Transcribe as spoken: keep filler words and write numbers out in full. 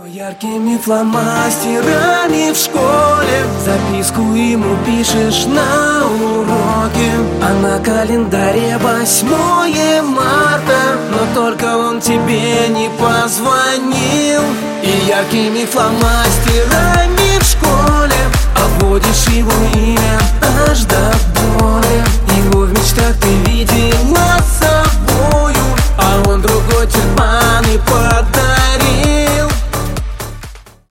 Яркими фломастерами в школе записку ему пишешь на уроке, а на календаре восьмое марта, но только он тебе не позвонил. И яркими фломастерами в школе обводишь его имя аж до боли. Его в мечтах ты